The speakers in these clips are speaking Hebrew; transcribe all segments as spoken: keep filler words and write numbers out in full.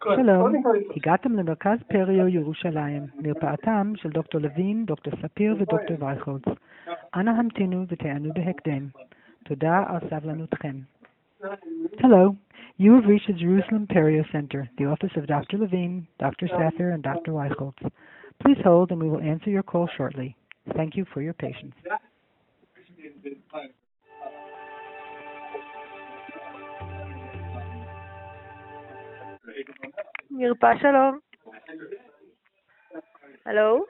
שלום, הגעתם למרכז פריו ירושלים, מרפאתם של דוקטור לוין, דוקטור ספיר ודוקטור וייכולץ. אנא המתינו ותענו בהקדם. תודה על סבלנותכם. Hello, you have reached the Jerusalem Perio Center, the office of Doctor Levine, Doctor Safir, and Doctor Weicholtz. Please hold and we will answer your call shortly. Thank you for your patience. מרפאה שלום. הלו?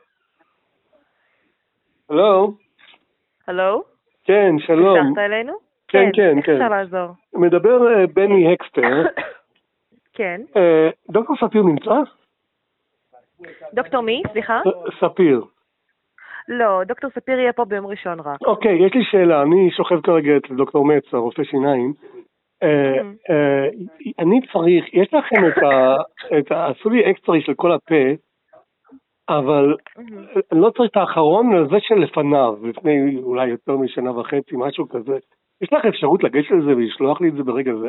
הלו? הלו? כן, שלום. אפשרת אלינו? כן, כן, איך כן. אפשר לעזור? מדבר uh, בני הקסטר. כן. Uh, דוקטור ספיר נמצא? דוקטור מי? סליחה? ספיר. לא, דוקטור ספיר יהיה פה ביום ראשון רק. אוקיי, יש לי שאלה. אני שוכב כרגע אצל דוקטור מצ, הרופא שיניים. Uh, uh, אני צריך, יש לכם את ה... את ה... עשו לי אקסטרי של כל הפה, אבל אני לא צריך את האחרון, אלא זה שלפניו, לפני אולי יותר משנה וחצי, משהו כזה. יש לך אפשרות לגשת לזה ולשלוח לי את זה ברגע זה?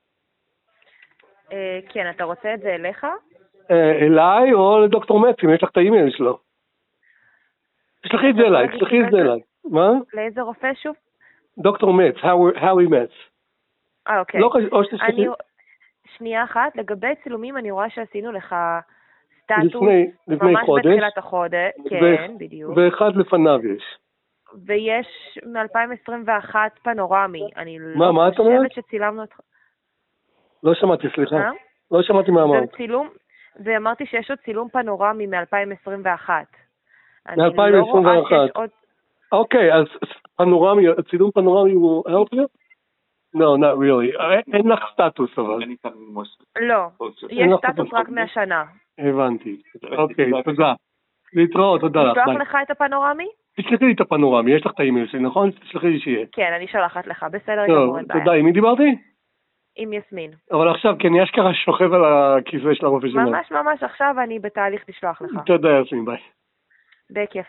כן, אתה רוצה את זה אליך? אליי או לדוקטור מצ, אם יש לך את האימייל שלו. תשלחי את זה אליי, תשלחי את זה אליי. מה? לאיזה רופא שוב? דוקטור מצ, האווי מצ. אה, אוקיי. לא חשוב, או שתשלחי... שנייה אחת, לגבי צילומים אני רואה שעשינו לך סטטוס לפני, לפני ממש חודש. בתחילת החודש. כן, בדיוק. ואחד לפניו יש. ויש מ-אלפיים עשרים ואחת פנורמי. אני מה, לא מה את אומרת? חושבת שצילמנו את... לא שמעתי, סליחה. מה? לא שמעתי מה אמרת. צילום, ואמרתי שיש עוד צילום פנורמי מ-אלפיים עשרים ואחת. מ-אלפיים עשרים ואחת. עוד... אוקיי, אז פנורמי, צילום פנורמי הוא help you? No, not really. אין לך סטטוס אבל. לא, יש סטטוס רק מהשנה. הבנתי. אוקיי, תודה. להתראות, תודה לך. תשלח לך את הפנורמי? תשלחי לי את הפנורמי, יש לך את האימייל שלי, נכון? תשלחי לי שיהיה. כן, אני שולחת לך, בסדר גמור, אין בעיה. תודה, עם מי דיברתי? עם יסמין. אבל עכשיו, כן, יש ככה שוכב על הכיסא של הרופא שלנו. ממש ממש עכשיו אני בתהליך לשלוח לך. תודה, יסמין, ביי. בכיף.